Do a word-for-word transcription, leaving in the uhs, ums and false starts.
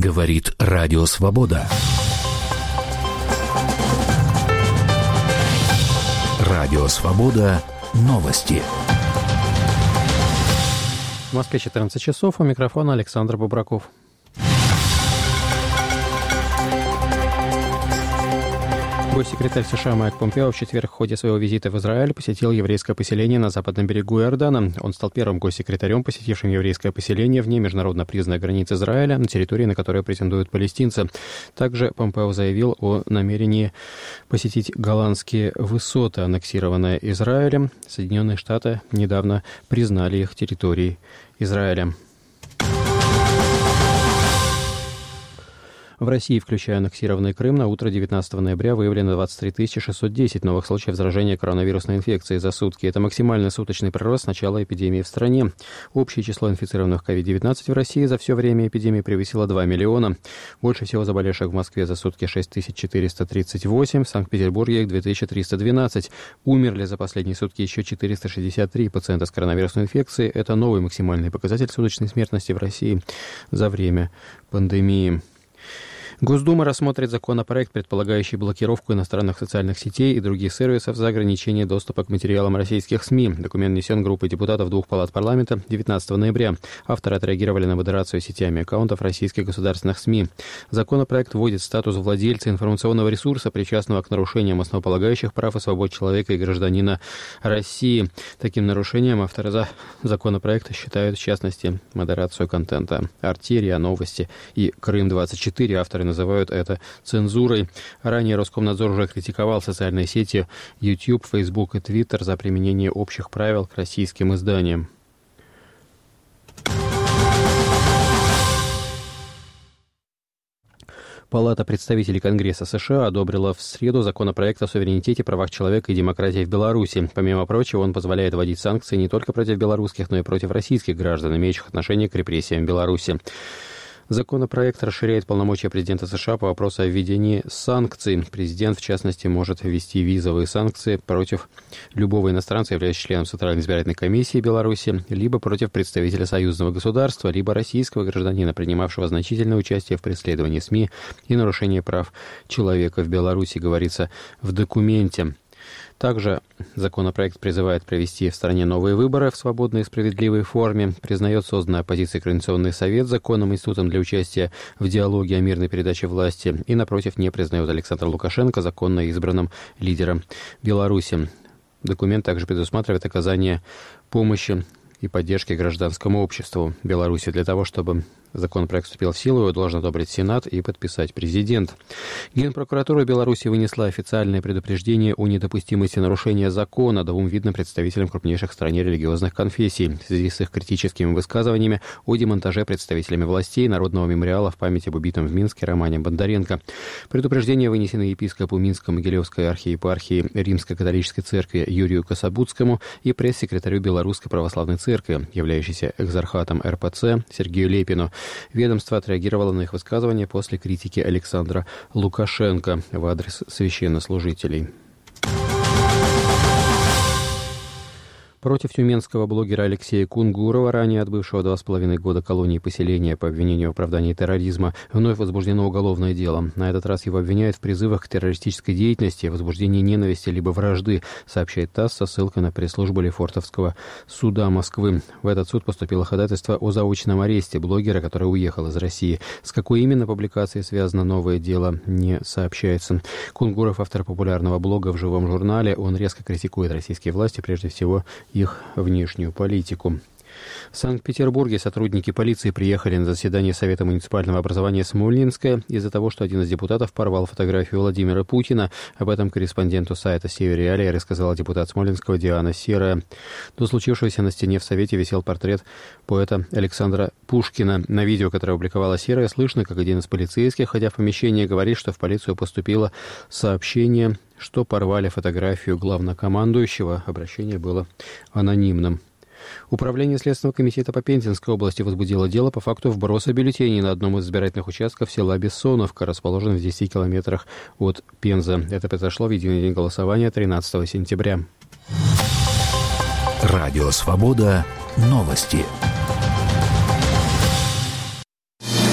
Говорит Радио Свобода. Радио Свобода. Новости. В Москве четырнадцать часов. У микрофона Александр Бобраков. Госсекретарь США Майк Помпео в четверг в ходе своего визита в Израиль посетил еврейское поселение на западном берегу Иордана. Он стал первым госсекретарем, посетившим еврейское поселение вне международно признанной границы Израиля, на территории, на которой претендуют палестинцы. Также Помпео заявил о намерении посетить Голландские высоты, аннексированные Израилем. Соединенные Штаты недавно признали их территорией Израиля. В России, включая аннексированный Крым, на утро девятнадцатого ноября выявлено двадцать три тысячи шестьсот десять новых случаев заражения коронавирусной инфекцией за сутки. Это максимальный суточный прирост с начала эпидемии в стране. Общее число инфицированных ковид девятнадцать в России за все время эпидемии превысило два миллиона. Больше всего заболевших в Москве за сутки шесть тысяч четыреста тридцать восемь, в Санкт-Петербурге их две тысячи триста двенадцать. Умерли за последние сутки еще четыреста шестьдесят три пациента с коронавирусной инфекцией. Это новый максимальный показатель суточной смертности в России за время пандемии. Госдума рассмотрит законопроект, предполагающий блокировку иностранных социальных сетей и других сервисов за ограничение доступа к материалам российских СМИ. Документ внесен группой депутатов двух палат парламента девятнадцатого ноября. Авторы отреагировали на модерацию сетями аккаунтов российских государственных СМИ. Законопроект вводит статус владельца информационного ресурса, причастного к нарушениям основополагающих прав и свобод человека и гражданина России. Таким нарушением авторы за законопроекта считают, в частности, модерацию контента эр тэ, РИА Новости и Крым двадцать четыре. Авторы называют это цензурой. Ранее Роскомнадзор уже критиковал социальные сети YouTube, Facebook и Twitter за применение общих правил к российским изданиям. Палата представителей Конгресса США одобрила в среду законопроект о суверенитете, правах человека и демократии в Беларуси. Помимо прочего, он позволяет вводить санкции не только против белорусских, но и против российских граждан, имеющих отношение к репрессиям в Беларуси. Законопроект расширяет полномочия президента США по вопросу о введении санкций. Президент, в частности, может ввести визовые санкции против любого иностранца, являющегося членом Центральной избирательной комиссии Беларуси, либо против представителя союзного государства, либо российского гражданина, принимавшего значительное участие в преследовании СМИ и нарушении прав человека в Беларуси, говорится в документе. Также законопроект призывает провести в стране новые выборы в свободной и справедливой форме, признает созданный оппозицией Координационный совет законным институтом для участия в диалоге о мирной передаче власти и, напротив, не признает Александра Лукашенко законно избранным лидером Беларуси. Документ также предусматривает оказание помощи и поддержки гражданскому обществу Беларуси. Для того, чтобы законопроект вступил в силу, его должен одобрить Сенат и подписать президент. Генпрокуратура Беларуси вынесла официальное предупреждение о недопустимости нарушения закона двум видным представителям крупнейших в стране религиозных конфессий в связи с их критическими высказываниями о демонтаже представителями властей Народного мемориала в память об убитом в Минске Романе Бондаренко. Предупреждение вынесено епископу Минско-Могилевской архиепархии Римской католической церкви Юрию Кособудскому и пресс-секретарю Белорусской православной церкви, являющейся экзархатом эр пэ цэ, Сергею Лепину. Ведомство отреагировало на их высказывания после критики Александра Лукашенко в адрес священнослужителей. Против тюменского блогера Алексея Кунгурова, ранее отбывшего два с половиной года колонии поселения по обвинению в оправдании терроризма, вновь возбуждено уголовное дело. На этот раз его обвиняют в призывах к террористической деятельности, возбуждении ненависти либо вражды, сообщает ТАСС со ссылкой на пресс-службу Лефортовского суда Москвы. В этот суд поступило ходатайство о заочном аресте блогера, который уехал из России. С какой именно публикацией связано новое дело, не сообщается. Кунгуров — автор популярного блога в живом журнале. Он резко критикует российские власти, прежде всего их внешнюю политику. В Санкт-Петербурге сотрудники полиции приехали на заседание Совета муниципального образования Смольнинское из-за того, что один из депутатов порвал фотографию Владимира Путина. Об этом корреспонденту сайта «Северреалия» рассказала депутат Смолинского Диана Серая. До случившегося на стене в Совете висел портрет поэта Александра Пушкина. На видео, которое опубликовала Серая, слышно, как один из полицейских, ходя в помещение, говорит, что в полицию поступило сообщение, что порвали фотографию главнокомандующего. Обращение было анонимным. Управление Следственного комитета по Пензенской области возбудило дело по факту вброса бюллетеней на одном из избирательных участков села Бессоновка, расположенном в десяти километрах от Пензы. Это произошло в единый день голосования тринадцатого сентября. Радио «Свобода». Новости.